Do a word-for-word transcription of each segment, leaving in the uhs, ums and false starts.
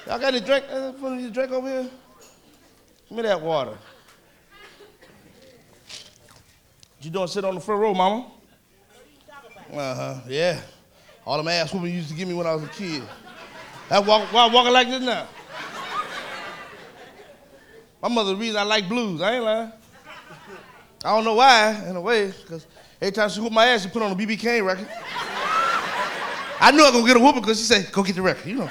Y'all got any drink? Uh, any drink over here? Give me that water. What you doing? Sit on the front row, mama? Uh huh. Yeah. All them ass whooping used to give me when I was a kid. I walk, why I walking like this now? My mother the reason I like blues. I ain't lying. I don't know why, in a way, because every time she whooped my ass, she put on a B B King record. I knew I was gonna get a whooping because she said, "Go get the record." You know.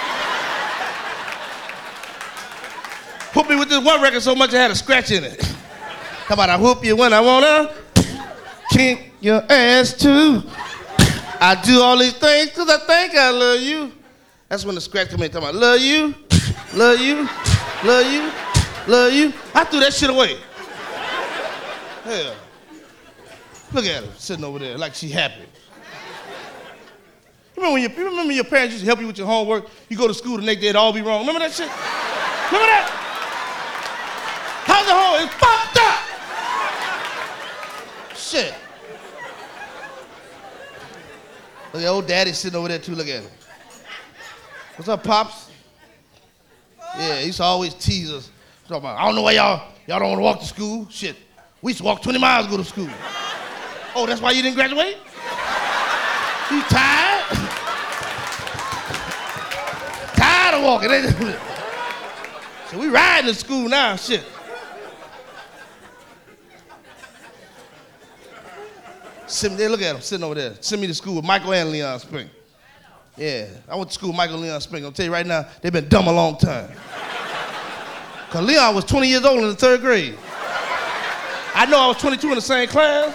Whoop me with this one record so much I had a scratch in it. How about I whoop you when I wanna? Kick your ass too. I do all these things because I think I love you. That's when the scratch come in, talking about love you, love you, love you, love you. I threw that shit away. Hell. Look at her sitting over there like she happy. You remember when your, you remember your parents used to help you with your homework? You go to school the next day, it'd all be wrong. Remember that shit? Remember that? How's the home? It's fucked up. Shit. Look at old daddy sitting over there too, look at him. What's up, Pops? Yeah, he used to always tease us. Talking about, I don't know why y'all, y'all don't want to walk to school. Shit, we used to walk twenty miles to go to school. Oh, that's why you didn't graduate? You tired? Tired of walking. So we riding to school now, shit. Send me there, look at him sitting over there. Send me to school with Michael and Leon Spring. Yeah, I went to school with Michael and Leon Spring. I'll tell you right now, they've been dumb a long time. Because Leon was twenty years old in the third grade. I know I was twenty-two in the same class.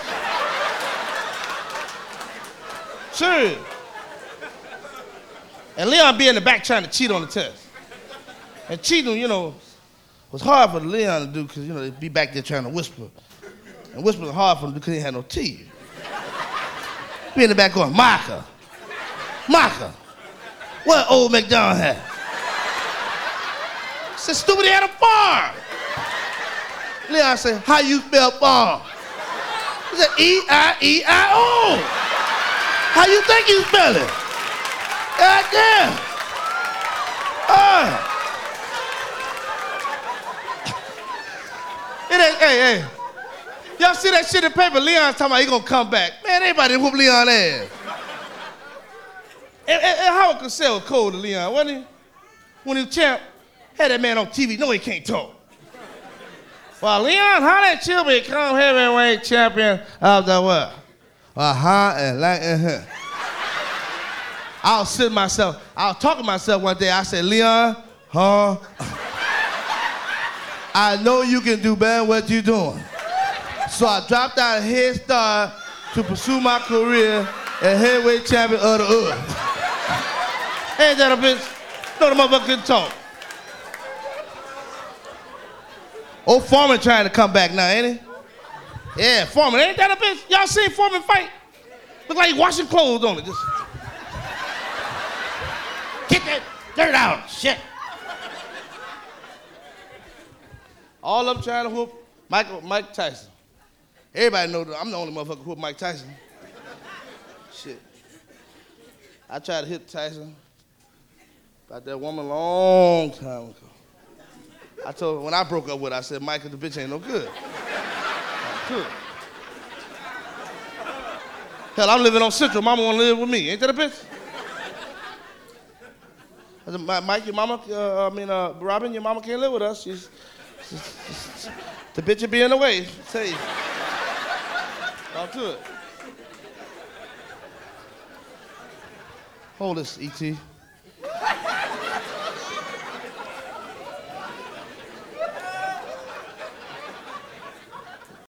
Sure. And Leon be in the back trying to cheat on the test. And cheating, you know, was hard for Leon to do because, you know, they'd be back there trying to whisper. And whisper was hard for him because he had no teeth. Be in the back going, Micah, Micah, what old McDonald had? I said, stupid, he had a farm. Leon said, how you spell farm? He said, E I E I O. How you think you spell it? God damn. Uh. It ain't, hey, hey. Y'all see that shit in the paper? Leon's talking about he gonna come back. Man, everybody whoop Leon ass. And, and, and Howard Cosell was cold to Leon, wasn't he? When he was champ, had that man on T V. No, he can't talk. Well, Leon, how that chill become heavyweight champion of the world? Uh-huh, and like, uh-huh. I was sitting myself, I was talking to myself one day. I said, Leon, huh? I know you can do better than what you're doing. So I dropped out of Head Start to pursue my career as heavyweight champion of the earth. Ain't that a bitch? No, the motherfucker couldn't talk. Old Foreman trying to come back now, ain't he? Yeah, Foreman, ain't that a bitch? Y'all seen Foreman fight? Look like he washing clothes on it. Just get that dirt out, shit. All of them trying to whoop Michael, Mike Tyson. Everybody know that I'm the only motherfucker who whoop Mike Tyson. Shit. I tried to hit Tyson about that woman a long time ago. I told her, when I broke up with her, I said, Michael, the bitch ain't no good. Good. Hell, I'm living on Central. Mama wanna live with me. Ain't that a bitch? I said, Mike, your mama, uh, I mean, uh, Robin, your mama can't live with us. She's, she's, she's the bitch will be in the way. I tell you. Talk to it. Hold this, E T